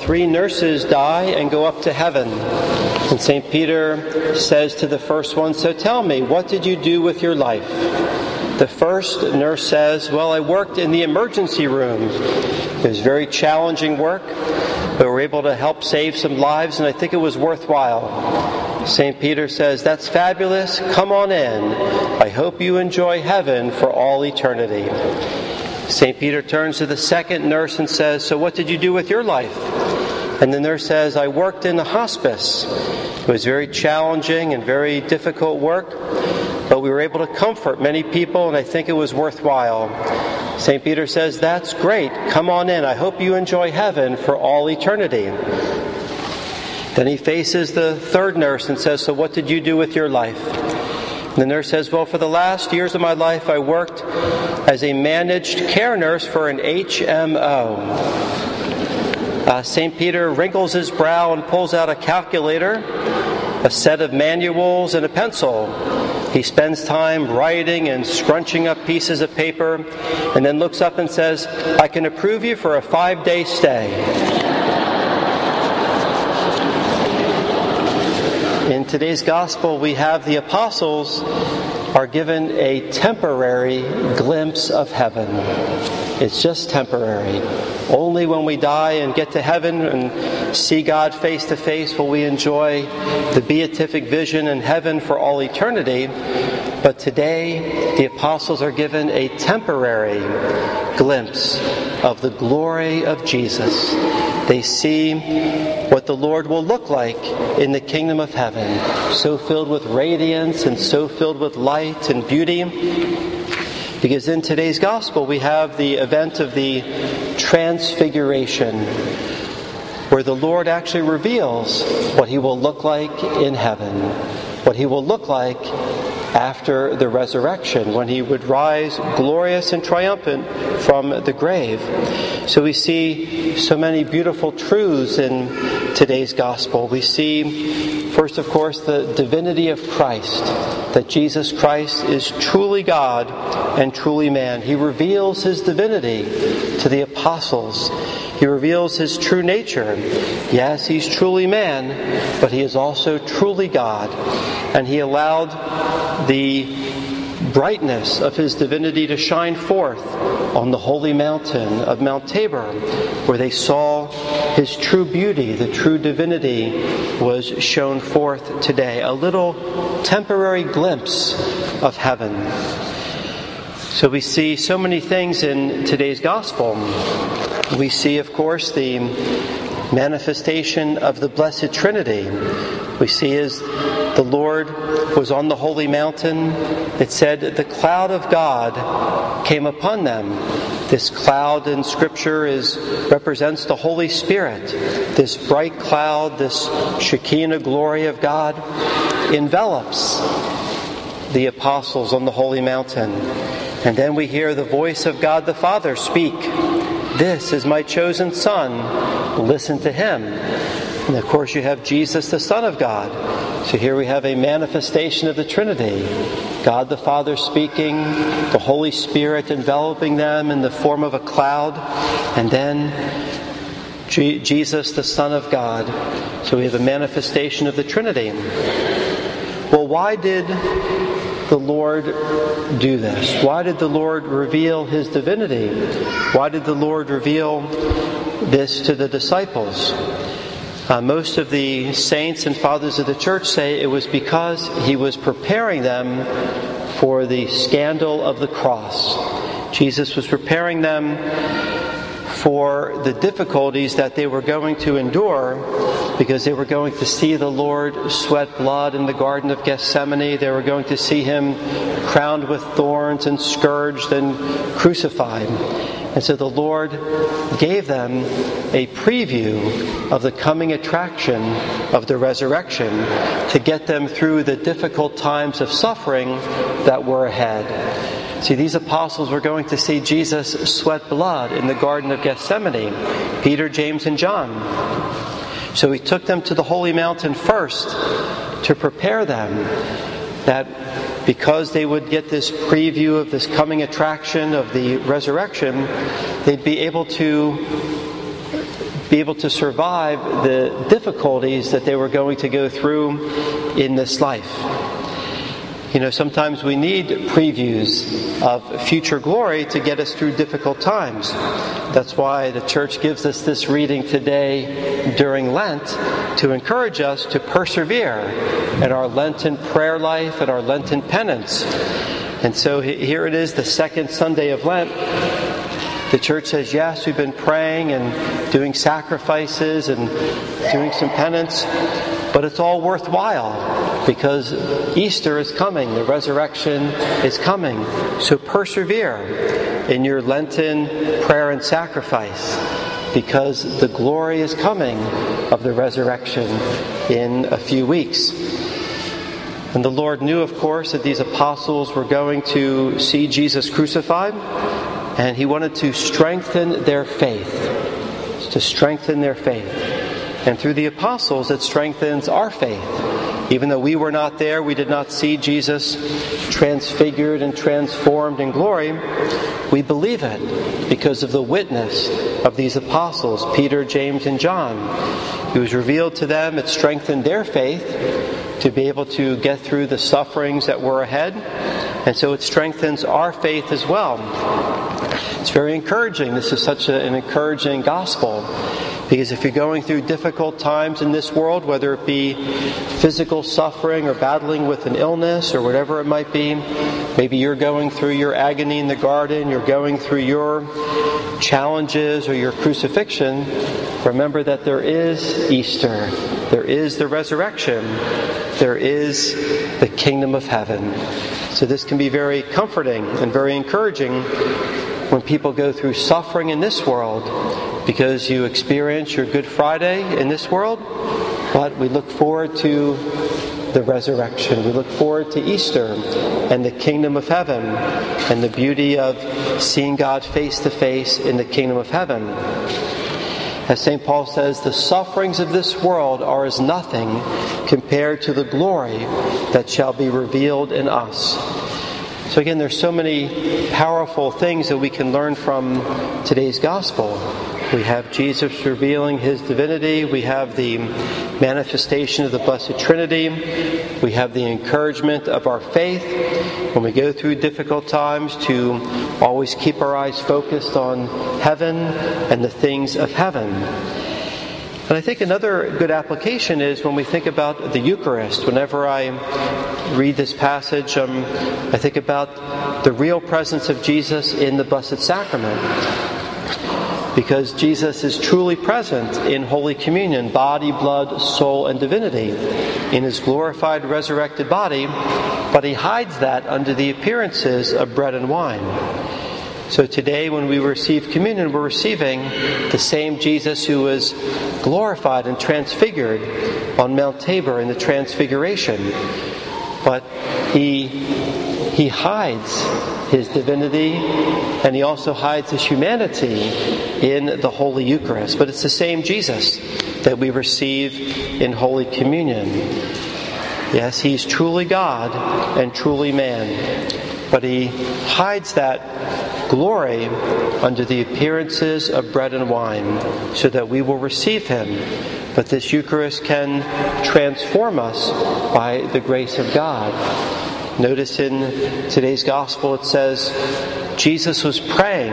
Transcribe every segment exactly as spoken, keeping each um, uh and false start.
three nurses die and go up to heaven. And Saint Peter says to the first one, "So tell me, what did you do with your life?" The first nurse says, "Well, I worked in the emergency room. It was very challenging work, but we were able to help save some lives, and I think it was worthwhile." Saint Peter says, "That's fabulous. Come on in. I hope you enjoy heaven for all eternity." Saint Peter turns to the second nurse and says, "So what did you do with your life?" And the nurse says, "I worked in the hospice. It was very challenging and very difficult work, but we were able to comfort many people, and I think it was worthwhile." Saint Peter says, "That's great. Come on in. I hope you enjoy heaven for all eternity." Then he faces the third nurse and says, "So what did you do with your life?" And the nurse says, "Well, for the last years of my life, I worked as a managed care nurse for an H M O." Uh, Saint Peter wrinkles his brow and pulls out a calculator, a set of manuals, and a pencil. He spends time writing and scrunching up pieces of paper, and then looks up and says, "I can approve you for a five-day stay." In today's gospel, we have the apostles are given a temporary glimpse of heaven. It's just temporary. Only when we die and get to heaven and see God face to face will we enjoy the beatific vision in heaven for all eternity. But today, the apostles are given a temporary glimpse of the glory of Jesus. They see what the Lord will look like in the kingdom of heaven, so filled with radiance and so filled with light and beauty. Because in today's gospel we have the event of the Transfiguration, where the Lord actually reveals what he will look like in heaven, what he will look like after the resurrection, when he would rise glorious and triumphant from the grave. So we see so many beautiful truths in today's gospel. We see, first of course, the divinity of Christ, that Jesus Christ is truly God and truly man. He reveals his divinity to the apostles. He reveals his true nature. Yes, he's truly man, but he is also truly God. And he allowed the brightness of his divinity to shine forth on the holy mountain of Mount Tabor, where they saw his true beauty, the true divinity was shown forth today. A little temporary glimpse of heaven. So we see so many things in today's gospel. We see, of course, the manifestation of the Blessed Trinity. We see as the Lord was on the holy mountain, it said the cloud of God came upon them. This cloud in Scripture is represents the Holy Spirit. This bright cloud, this Shekinah glory of God, envelops the apostles on the holy mountain. And then we hear the voice of God the Father speak, "This is my chosen Son, listen to him." And of course you have Jesus, the Son of God. So here we have a manifestation of the Trinity. God the Father speaking, the Holy Spirit enveloping them in the form of a cloud, and then G- Jesus, the Son of God. So we have a manifestation of the Trinity. Well, why did the Lord do this? Why did the Lord reveal his divinity? Why did the Lord reveal this to the disciples? Uh, most of the saints and fathers of the church say it was because he was preparing them for the scandal of the cross. Jesus was preparing them for the difficulties that they were going to endure, because they were going to see the Lord sweat blood in the Garden of Gethsemane. They were going to see him crowned with thorns and scourged and crucified. And so the Lord gave them a preview of the coming attraction of the resurrection to get them through the difficult times of suffering that were ahead. See, these apostles were going to see Jesus sweat blood in the Garden of Gethsemane, Peter, James, and John. So he took them to the holy mountain first to prepare them that because they would get this preview of this coming attraction of the resurrection, they'd be able to be able to survive the difficulties that they were going to go through in this life. You know, sometimes we need previews of future glory to get us through difficult times. That's why the church gives us this reading today during Lent to encourage us to persevere in our Lenten prayer life and our Lenten penance. And so here it is, the second Sunday of Lent. The church says, yes, we've been praying and doing sacrifices and doing some penance, but it's all worthwhile because Easter is coming, the resurrection is coming. So persevere in your Lenten prayer and sacrifice because the glory is coming of the resurrection in a few weeks. And the Lord knew, of course, that these apostles were going to see Jesus crucified, and He wanted to strengthen their faith, to strengthen their faith. And through the apostles, it strengthens our faith. Even though we were not there, we did not see Jesus transfigured and transformed in glory, we believe it because of the witness of these apostles, Peter, James, and John. It was revealed to them, it strengthened their faith to be able to get through the sufferings that were ahead. And so it strengthens our faith as well. It's very encouraging. This is such a, an encouraging gospel. Because if you're going through difficult times in this world, whether it be physical suffering or battling with an illness or whatever it might be, maybe you're going through your agony in the garden, you're going through your challenges or your crucifixion, remember that there is Easter. There is the resurrection. There is the kingdom of heaven. So this can be very comforting and very encouraging when people go through suffering in this world, because you experience your Good Friday in this world, but we look forward to the resurrection. We look forward to Easter and the kingdom of heaven and the beauty of seeing God face to face in the kingdom of heaven. As Saint Paul says, the sufferings of this world are as nothing compared to the glory that shall be revealed in us. So again, there's so many powerful things that we can learn from today's gospel. We have Jesus revealing His divinity. We have the manifestation of the Blessed Trinity. We have the encouragement of our faith when we go through difficult times to always keep our eyes focused on heaven and the things of heaven. And I think another good application is when we think about the Eucharist. Whenever I read this passage, um, I think about the real presence of Jesus in the Blessed Sacrament. Because Jesus is truly present in Holy Communion, body, blood, soul, and divinity, in His glorified, resurrected body, but He hides that under the appearances of bread and wine. So today when we receive communion, we're receiving the same Jesus who was glorified and transfigured on Mount Tabor in the Transfiguration. But He, he hides His divinity, and He also hides His humanity in the Holy Eucharist. But it's the same Jesus that we receive in Holy Communion. Yes, He's truly God and truly man, but He hides that glory under the appearances of bread and wine so that we will receive Him. But this Eucharist can transform us by the grace of God. Notice in today's Gospel it says, Jesus was praying,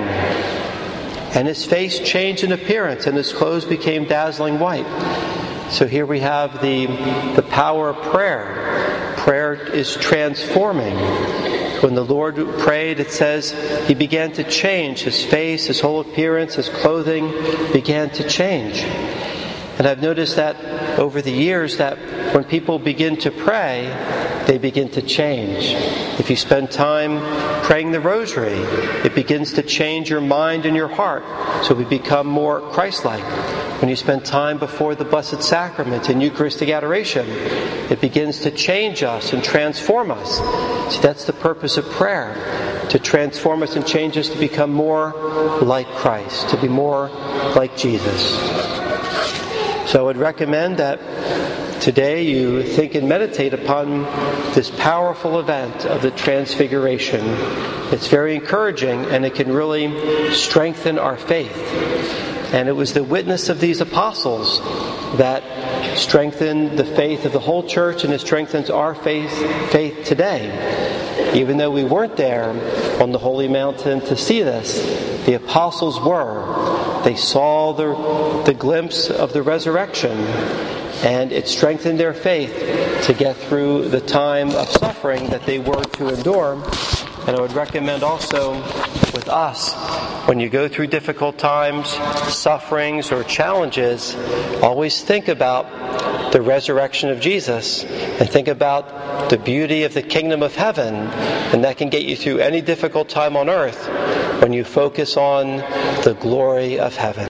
and His face changed in appearance, and His clothes became dazzling white. So here we have the, the power of prayer. Prayer is transforming. When the Lord prayed, it says He began to change. His face, His whole appearance, His clothing began to change. And I've noticed that over the years that when people begin to pray, they begin to change. If you spend time praying the Rosary, it begins to change your mind and your heart, so we become more Christ-like. When you spend time before the Blessed Sacrament in Eucharistic adoration, it begins to change us and transform us. See, that's the purpose of prayer, to transform us and change us to become more like Christ, to be more like Jesus. So I would recommend that today you think and meditate upon this powerful event of the Transfiguration. It's very encouraging, and it can really strengthen our faith. And it was the witness of these apostles that strengthened the faith of the whole church, and it strengthens our faith, faith today. Even though we weren't there on the Holy Mountain to see this, the apostles were. They saw the, the glimpse of the resurrection, and it strengthened their faith to get through the time of suffering that they were to endure. And I would recommend also with us, when you go through difficult times, sufferings, or challenges, always think about the resurrection of Jesus and think about the beauty of the kingdom of heaven. And that can get you through any difficult time on earth when you focus on the glory of heaven.